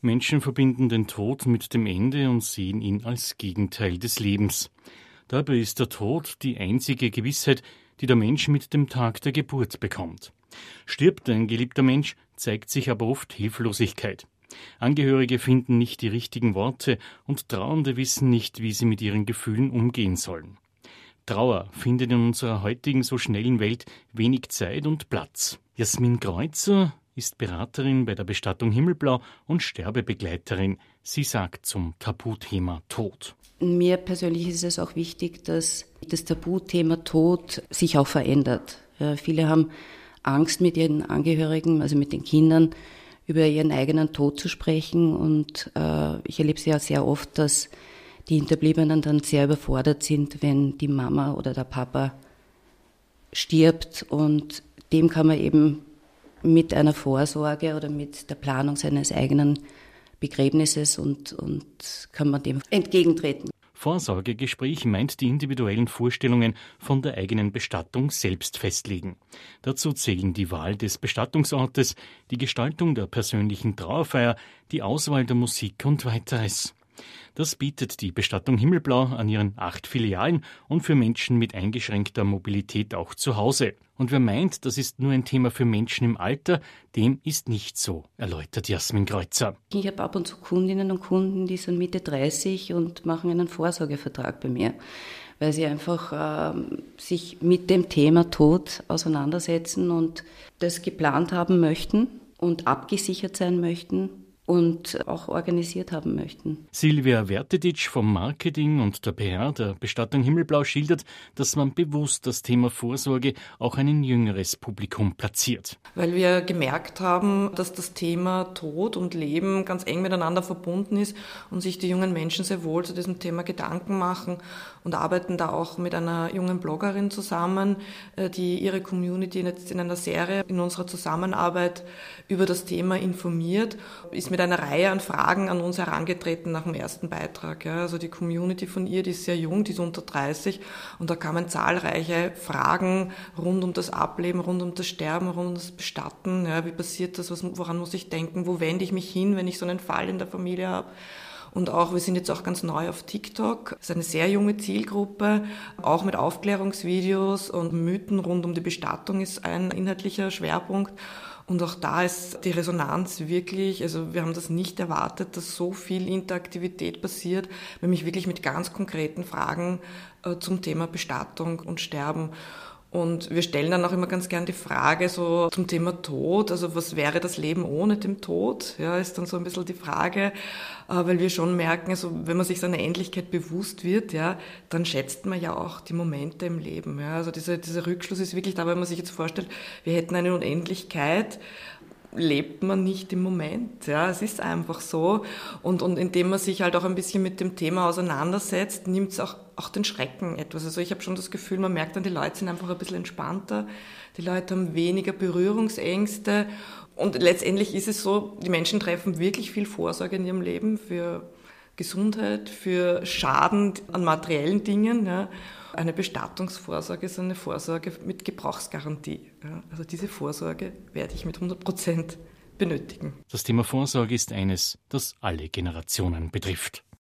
Menschen verbinden den Tod mit dem Ende und sehen ihn als Gegenteil des Lebens. Dabei ist der Tod die einzige Gewissheit, die der Mensch mit dem Tag der Geburt bekommt. Stirbt ein geliebter Mensch, zeigt sich aber oft Hilflosigkeit. Angehörige finden nicht die richtigen Worte und Trauernde wissen nicht, wie sie mit ihren Gefühlen umgehen sollen. Trauer findet in unserer heutigen so schnellen Welt wenig Zeit und Platz. Jasmin Kreuzer ist Beraterin bei der Bestattung Himmelblau und Sterbebegleiterin. Sie sagt zum Tabuthema Tod: Mir persönlich ist es auch wichtig, dass das Tabuthema Tod sich auch verändert. Ja, viele haben Angst, mit ihren Angehörigen, also mit den Kindern, über ihren eigenen Tod zu sprechen. Und ich erlebe es ja sehr oft, dass die Hinterbliebenen dann sehr überfordert sind, wenn die Mama oder der Papa stirbt. Und dem kann man eben mit einer Vorsorge oder mit der Planung seines eigenen Begräbnisses und kann man dem entgegentreten. Vorsorgegespräch meint die individuellen Vorstellungen von der eigenen Bestattung selbst festlegen. Dazu zählen die Wahl des Bestattungsortes, die Gestaltung der persönlichen Trauerfeier, die Auswahl der Musik und weiteres. Das bietet die Bestattung Himmelblau an ihren 8 Filialen und für Menschen mit eingeschränkter Mobilität auch zu Hause. Und wer meint, das ist nur ein Thema für Menschen im Alter, dem ist nicht so, erläutert Jasmin Kreuzer. Ich habe ab und zu Kundinnen und Kunden, die sind Mitte 30 und machen einen Vorsorgevertrag bei mir, weil sie einfach sich mit dem Thema Tod auseinandersetzen und das geplant haben möchten und abgesichert sein möchten und auch organisiert haben möchten. Silvia Vertedic vom Marketing und der PR der Bestattung Himmelblau schildert, dass man bewusst das Thema Vorsorge auch ein jüngeres Publikum platziert. Weil wir gemerkt haben, dass das Thema Tod und Leben ganz eng miteinander verbunden ist und sich die jungen Menschen sehr wohl zu diesem Thema Gedanken machen und arbeiten da auch mit einer jungen Bloggerin zusammen, die ihre Community jetzt in einer Serie in unserer Zusammenarbeit über das Thema informiert, ist mit einer Reihe an Fragen an uns herangetreten nach dem ersten Beitrag. Ja. Also die Community von ihr, die ist sehr jung, die ist unter 30 und da kamen zahlreiche Fragen rund um das Ableben, rund um das Sterben, rund um das Bestatten. Ja. Wie passiert das? Woran muss ich denken? Wo wende ich mich hin, wenn ich so einen Fall in der Familie habe? Und auch, wir sind jetzt auch ganz neu auf TikTok. Das ist eine sehr junge Zielgruppe, auch mit Aufklärungsvideos und Mythen rund um die Bestattung ist ein inhaltlicher Schwerpunkt. Und auch da ist die Resonanz wirklich, also wir haben das nicht erwartet, dass so viel Interaktivität passiert, nämlich wirklich mit ganz konkreten Fragen zum Thema Bestattung und Sterben. Und wir stellen dann auch immer ganz gern die Frage so zum Thema Tod, also was wäre das Leben ohne den Tod? Ja, ist dann so ein bisschen die Frage, weil wir schon merken, also wenn man sich seiner Endlichkeit bewusst wird, ja, dann schätzt man ja auch die Momente im Leben. Ja, also dieser Rückschluss ist wirklich da, wenn man sich jetzt vorstellt, wir hätten eine Unendlichkeit, lebt man nicht im Moment. Ja, es ist einfach so. Und indem man sich halt auch ein bisschen mit dem Thema auseinandersetzt, nimmt es auch den Schrecken etwas. Also ich habe schon das Gefühl, man merkt dann, die Leute sind einfach ein bisschen entspannter, die Leute haben weniger Berührungsängste und letztendlich ist es so, die Menschen treffen wirklich viel Vorsorge in ihrem Leben für Gesundheit, für Schaden an materiellen Dingen. Ja. Eine Bestattungsvorsorge ist eine Vorsorge mit Gebrauchsgarantie. Ja. Also diese Vorsorge werde ich mit 100% benötigen. Das Thema Vorsorge ist eines, das alle Generationen betrifft.